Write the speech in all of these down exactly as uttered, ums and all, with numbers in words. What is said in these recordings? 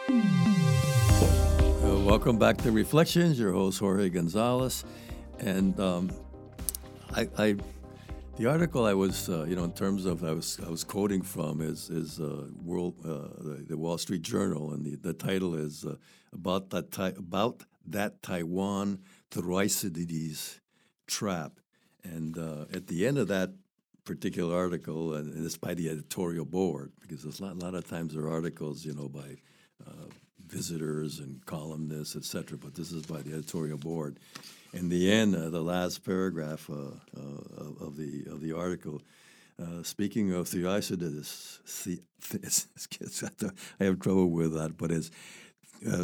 Uh, welcome back to Reflections. Your host Jorge Gonzalez, and um, I, I, the article I was, uh, you know, in terms of I was I was quoting from is is uh, World uh, the, the Wall Street Journal, and the, the title is uh, about that ti- about that Taiwan Thucydides trap, and uh, at the end of that particular article, and, and it's by the editorial board because there's a lot, a lot of times there are articles, you know, by uh, visitors and columnists, et cetera. But this is by the editorial board. In the end, uh, the last paragraph uh, uh, of the of the article, uh, speaking of Thucydides, the, it's, it's, I have trouble with that, but it's uh,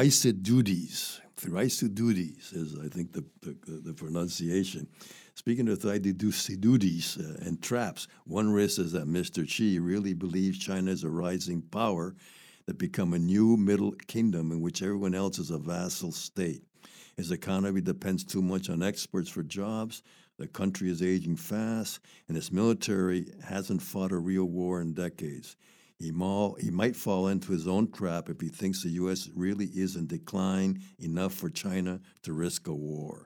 Thucydides. Thucydides is, I think, the, the, the pronunciation. Speaking of Thucydides uh, and traps, one risk is that Mister Xi really believes China is a rising power that become a new middle kingdom in which everyone else is a vassal state. His economy depends too much on exports for jobs, the country is aging fast, and its military hasn't fought a real war in decades. He, mal- he might fall into his own trap if he thinks the U S really is in decline enough for China to risk a war.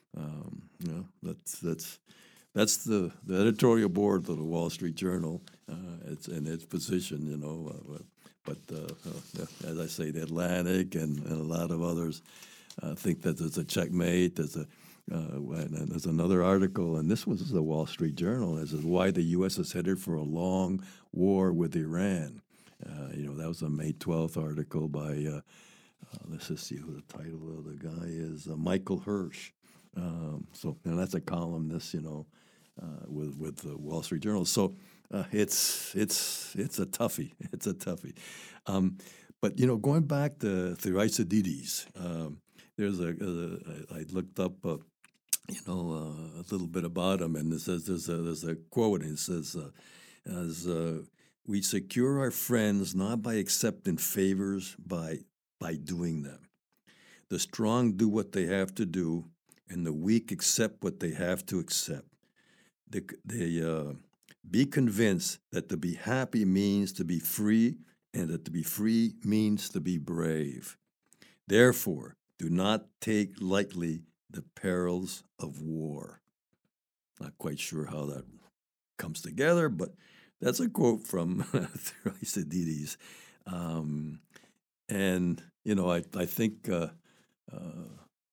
Um, you know, that's that's that's the, the editorial board of the Wall Street Journal. Uh, it's in its position, you know. Uh, but uh, uh, as I say, the Atlantic and, and a lot of others uh, think that there's a checkmate. There's a uh, and there's another article, and this was the Wall Street Journal. It says why the U S is headed for a long war with Iran. Uh, you know, that was a May twelfth article by. Uh, uh, let's just see who the title of the guy is. Uh, Michael Hirsch. Um, so you know, that's a columnist, you know, uh, with with the Wall Street Journal. So uh, it's it's it's a toughie. It's a toughie. Um, but you know, going back to Thucydides, um, there's a, a I looked up, uh, you know, uh, a little bit about him, and it says there's a there's a quote. And it says, uh, "As uh, we secure our friends not by accepting favors, by by doing them. The strong do what they have to do, and the weak accept what they have to accept. They, they uh, be convinced that to be happy means to be free, and that to be free means to be brave. Therefore, do not take lightly the perils of war." Not quite sure how that comes together, but that's a quote from Thucydides. Um, and, you know, I, I think... Uh, uh,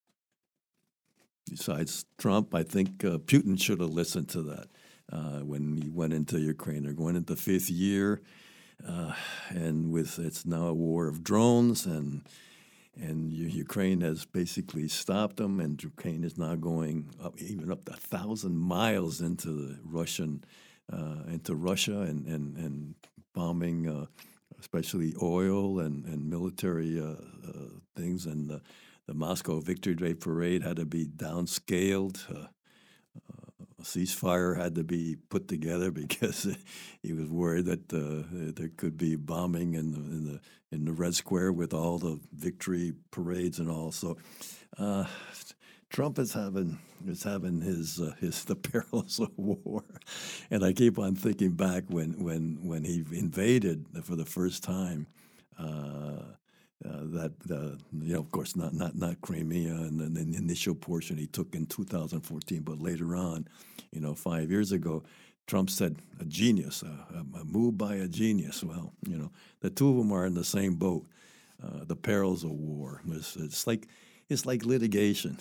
Besides Trump, I think uh, Putin should have listened to that uh, when he went into Ukraine. They're going into fifth year, uh, and with it's now a war of drones, and and U- Ukraine has basically stopped them, and Ukraine is now going up even up to a thousand miles into the Russian uh, into Russia and and and bombing. Uh, especially oil and, and military uh, uh, things, and uh, the Moscow Victory Day parade had to be downscaled. Uh, a ceasefire had to be put together because he was worried that uh, there could be bombing in the, in the in the Red Square with all the victory parades and all. So uh, Trump is having is having his uh, his the perils of war, and I keep on thinking back when when when he invaded for the first time. Uh, uh, that uh, you know, of course, not not not Crimea and then the initial portion he took in two thousand fourteen, but later on, you know, five years ago, Trump said a genius, a, a move by a genius. Well, you know, the two of them are in the same boat. Uh, the perils of war. It's, it's like it's like litigation.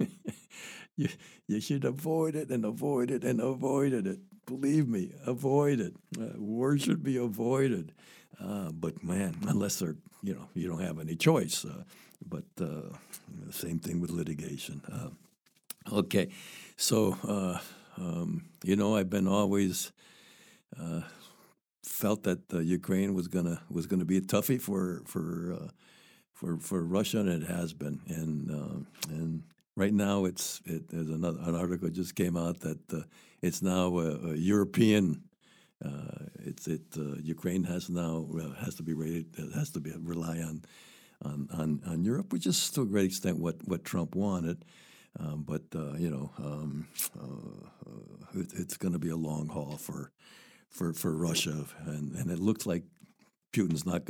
you you should avoid it and avoid it and avoided it. Believe me, avoid it. Uh, war should be avoided. Uh, but man, unless they're you know you don't have any choice. Uh, but uh, same thing with litigation. Uh, okay, so uh, um, you know I've been always uh, felt that uh, Ukraine was gonna was gonna be a toughie for for uh, for for Russia, and it has been. And uh, and right now, it's it, there's another an article just came out that uh, it's now a, a European. Uh, it's it uh, Ukraine has now uh, has to be rated uh, has to be rely on, on on on Europe, which is to a great extent what what Trump wanted. Um, but uh, you know, um, uh, uh, it, it's going to be a long haul for for for Russia, and and it looks like Putin's not going to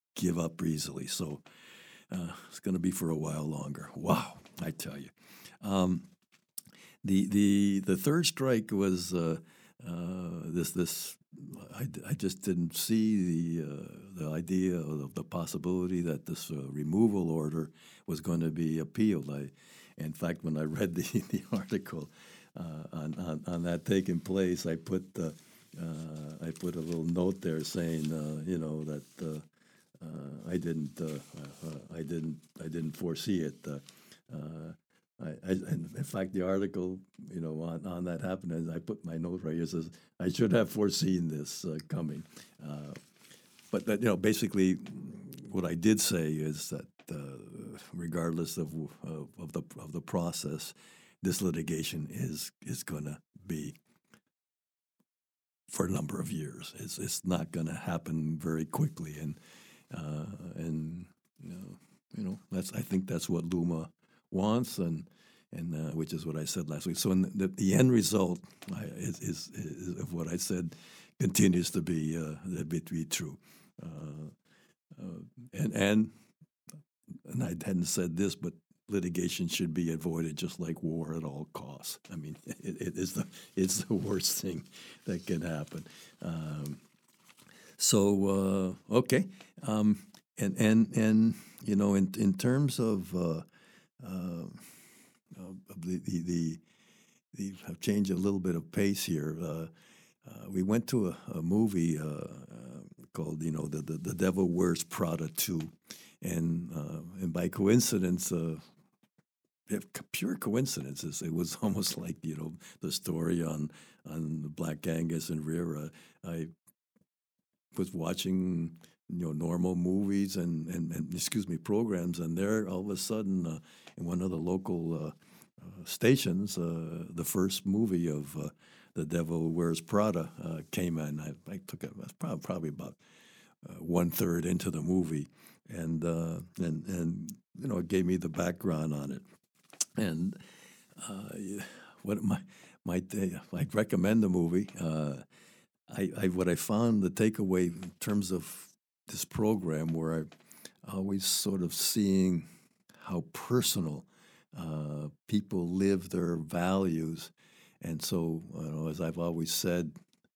give up easily. So uh, it's going to be for a while longer. Wow, I tell you. Um, the the the third strike was uh, uh, this this. I, I just didn't see the uh, the idea of the possibility that this uh, removal order was going to be appealed. I, in fact, when I read the, the article uh, on, on on that taking place, I put the, uh, I put a little note there saying, uh, you know, that uh, uh, I didn't uh, uh, I didn't I didn't foresee it. Uh, uh, I, I, and in fact, the article, you know, on, on that happened, I put my note right here, says, I should have foreseen this uh, coming. Uh, but, that, you know, basically what I did say is that uh, regardless of, of, of, the, of the process, this litigation is, is going to be for a number of years. It's, it's not going to happen very quickly. And, uh, and you know, you know, that's I think that's what Luma wants, and and uh, which is what I said last week. So in the, the end result I, is, is, is of what I said continues to be uh, to be true, uh, uh, and and and I hadn't said this, but litigation should be avoided just like war at all costs. I mean, it, it is the it's the worst thing that can happen. Um, so uh, okay, um, and and and you know, in in terms of uh, Uh, uh, the, the, the, the have changed a little bit of pace here. Uh, uh, we went to a, a movie uh, uh, called, you know, the, the, the Devil Wears Prada two, and uh, and by coincidence, uh, pure coincidences, it was almost like, you know, the story on on Black Angus and Rira. I was watching, you know, normal movies and, and, and excuse me, programs, and there all of a sudden uh, in one of the local uh, uh, stations, uh, the first movie of uh, The Devil Wears Prada uh, came in. I, I took it, probably, probably about uh, one third into the movie, and uh, and and you know, it gave me the background on it, and uh, what my my I recommend the movie. Uh, I, I what I found the takeaway in terms of this program, where I always sort of seeing how personal uh, people live their values, and so you know, as I've always said,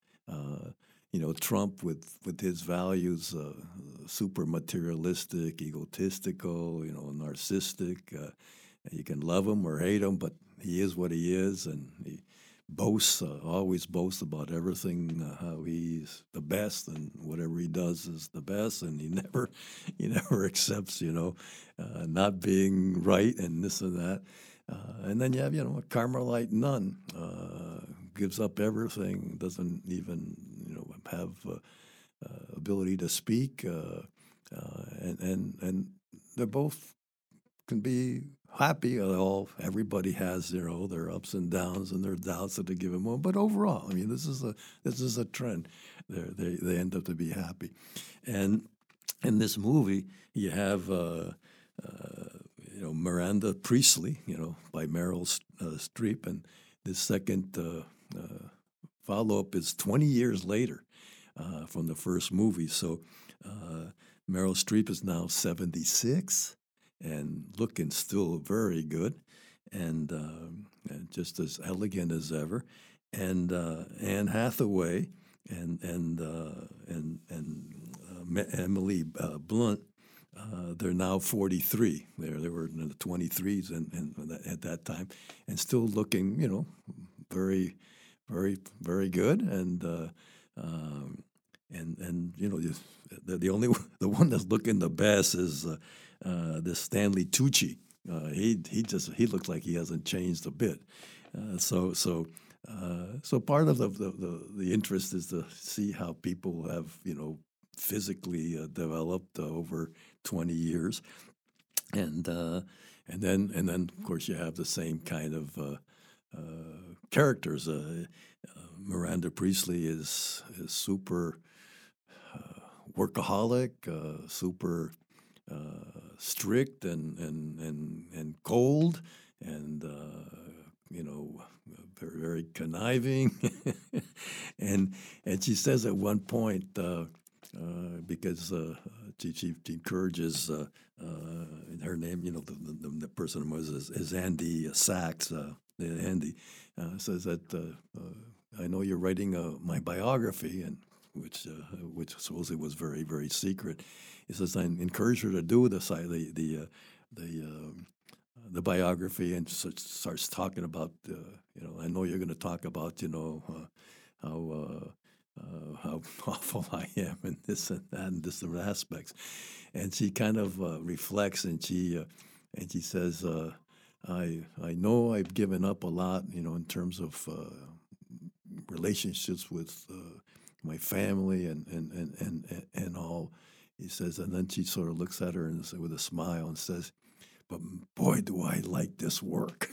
uh, you know, Trump with with his values, uh, super materialistic, egotistical, you know, narcissistic. Uh, you can love him or hate him, but he is what he is, and he boasts, uh, always boasts about everything, uh, how he's the best, and whatever he does is the best, and he never, he never accepts, you know, uh, not being right and this and that. Uh, and then you have, you know, a Carmelite nun, uh, gives up everything, doesn't even, you know, have uh, uh, ability to speak, uh, uh, and and and they're both can be happy. All everybody has, you know, their ups and downs and their doubts at a given moment. But overall, I mean, this is a this is a trend. They're, they they end up to be happy, and in this movie you have uh, uh, you know, Miranda Priestley, you know, by Meryl uh, Streep, and this second uh, uh, follow up is twenty years later uh, from the first movie. So uh, Meryl Streep is now seventy-six. And looking still very good, and, um, and just as elegant as ever. And uh, Anne Hathaway and and uh, and and uh, Emily uh, Blunt, uh, they're now forty-three. They they were in the twenty-threes and, and at that time, and still looking, you know, very, very, very good. And uh, um, and and you know, the, the only the one that's looking the best is. Uh, Uh, this Stanley Tucci, uh, he he just he looks like he hasn't changed a bit. Uh, so so uh, so part of the, the the the interest is to see how people have, you know, physically uh, developed uh, over twenty years, and uh, and then and then of course you have the same kind of uh, uh, characters. Uh, uh, Miranda Priestley is is super uh, workaholic, uh, super. Uh, strict and, and and and cold, and uh, you know, very very conniving, and and she says at one point uh, uh, because uh, she, she encourages uh, uh, her name. You know, the, the, the person was is, is Andy Sachs. Uh, Andy uh, says that uh, uh, I know you're writing uh, my biography, and which uh, which supposedly was very very secret. He says I encourage her to do this. I, the the uh, the um, the biography, and so starts talking about uh, you know I know you're going to talk about you know uh, how. Uh, Uh, how awful I am, and this and that, and different aspects, and she kind of uh, reflects, and she uh, and she says, uh, "I I know I've given up a lot, you know, in terms of uh, relationships with uh, my family and and, and and and and all." He says, and then she sort of looks at her and with a smile and says, "But boy, do I like this work."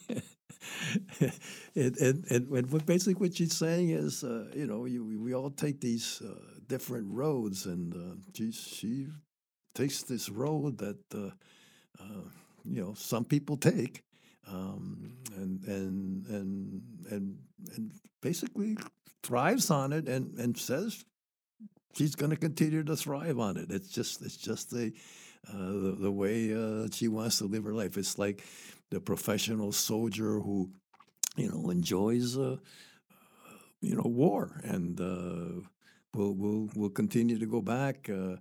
and, and, and, and what basically what she's saying is, uh, you know, you, we all take these uh, different roads, and uh, she, she takes this road that, uh, uh, you know, some people take, um, and, and, and, and, and basically thrives on it, and, and says she's going to continue to thrive on it. It's just, it's just the, uh, the, the way uh, she wants to live her life. It's like the professional soldier who, you know, enjoys, uh, you know, war, and uh, will will will continue to go back, uh,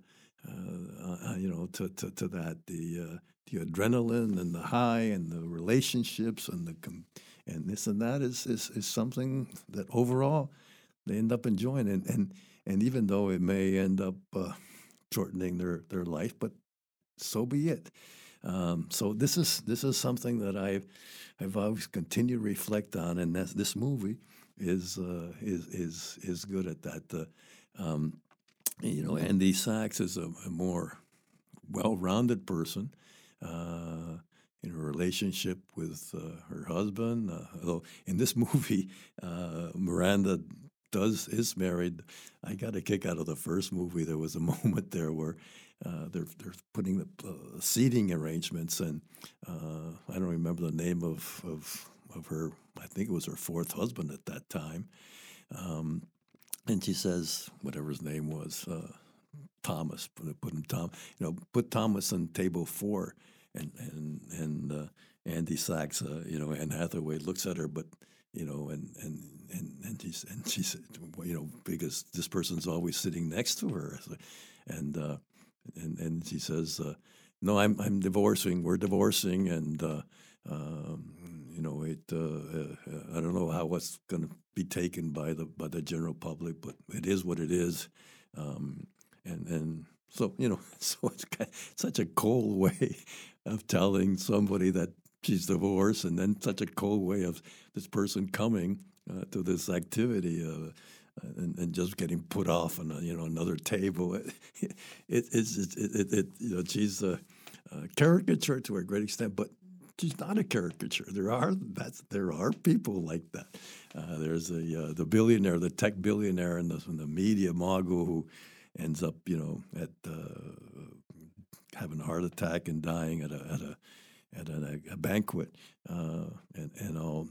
uh, uh, you know, to, to, to that the uh, the adrenaline and the high and the relationships and the com- and this and that is, is is something that overall they end up enjoying, and and, and even though it may end up uh, shortening their, their life, but so be it. Um, so this is this is something that I've I've always continued to reflect on, and that's, this movie is uh, is is is good at that. Uh, um, you know, Andy Sachs is a, a more well-rounded person uh, in her relationship with uh, her husband. Uh, although in this movie, uh, Miranda does is married. I got a kick out of the first movie. There was a moment there where uh, they're they're putting the uh, seating arrangements, and uh, I don't remember the name of, of of her. I think it was her fourth husband at that time. Um, and she says, whatever his name was, uh, Thomas. Put, put him Tom. You know, put Thomas on table four, and and and uh, Andy Sachs. Uh, you know, Anne Hathaway looks at her, but you know, and and and and she and she said, you know, because this person's always sitting next to her, and uh, and and she says, uh, no, I'm I'm divorcing. We're divorcing, and uh, um, you know, it. Uh, uh, I don't know how it's going to be taken by the by the general public, but it is what it is, um, and and so you know, so it's kind of such a cold way of telling somebody that she's divorced, and then such a cold way of this person coming uh, to this activity uh, and, and just getting put off on a, you know another table. It, it, it's it, it, it you know she's a, a caricature to a great extent, but she's not a caricature. There are that's there are people like that. Uh, there's a uh, the billionaire, the tech billionaire, and the, and the media mogul who ends up you know at uh, having a heart attack and dying at a at a at a, a banquet, uh, and and all,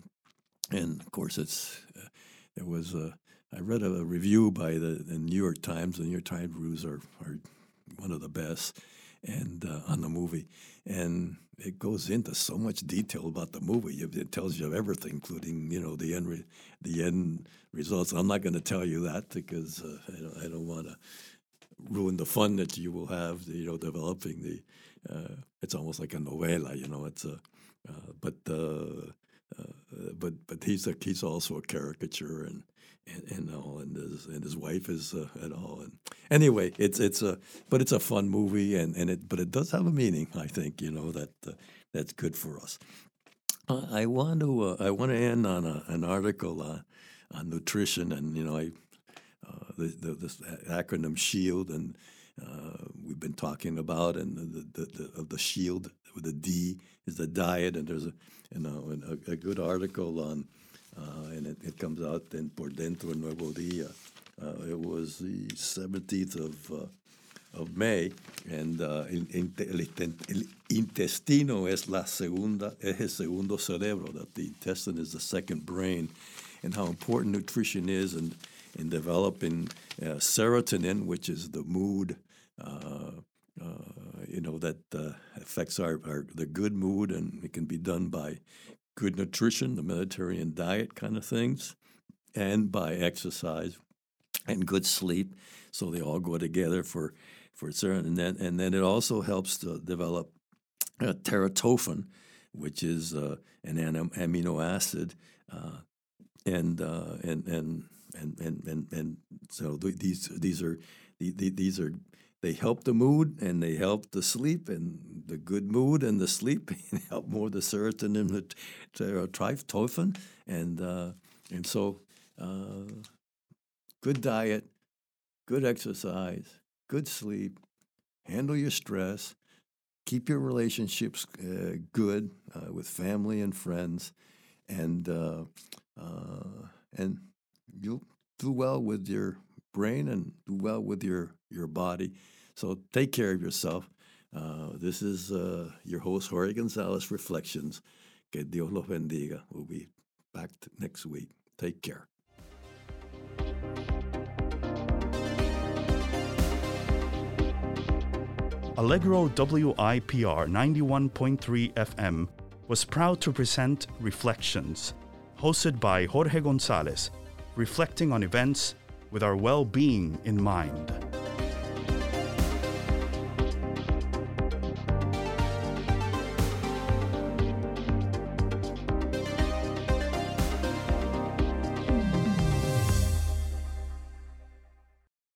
and of course it's uh, it was uh, I read a review by the, the New York Times. The New York Times reviews are, are one of the best, and uh, on the movie, and it goes into so much detail about the movie. It tells you everything, including you know the end re- the end results. I'm not going to tell you that because uh, I don't, I don't want to ruin the fun that you will have, you know, developing the. Uh, it's almost like a novela, you know. It's a, uh, but uh, uh, but but he's a he's also a caricature, and and, and all, and his and his wife is uh, and all. And anyway, it's it's a but it's a fun movie, and, and it but it does have a meaning. I think you know that uh, that's good for us. Uh, I want to uh, I want to end on a, an article on on nutrition, and you know I. Uh, the, the, this acronym SHIELD, and uh, we've been talking about, and the, the, the, of the SHIELD with the D is the diet, and there's a you know a, a good article on, uh, and it, it comes out in Por Dentro Nuevo Dia. Uh, it was the seventeenth of uh, of May, and uh, in, in, el, el intestino es la segunda es el segundo cerebro. That the intestine is the second brain, and how important nutrition is, and in developing uh, serotonin, which is the mood uh, uh, you know, that uh, affects our, our the good mood, and it can be done by good nutrition, the Mediterranean diet kind of things, and by exercise and good sleep. So they all go together for for certain, and then and then it also helps to develop uh, teratophin, which is uh, an am- amino acid, uh, and, uh, and and and and and and so th- these these are the, these are they help the mood, and they help the sleep, and the good mood and the sleep help more the serotonin, the teratophin, and uh, and so uh, good diet, good exercise, good sleep, handle your stress, keep your relationships uh, good uh, with family and friends, and uh, uh, and you'll do well with your brain and do well with your, your body. So take care of yourself. Uh, this is uh, your host, Jorge Gonzalez, Reflections. Que Dios los bendiga. We'll be back next week. Take care. Allegro W I P R ninety-one point three F M was proud to present Reflections, hosted by Jorge Gonzalez, reflecting on events with our well-being in mind.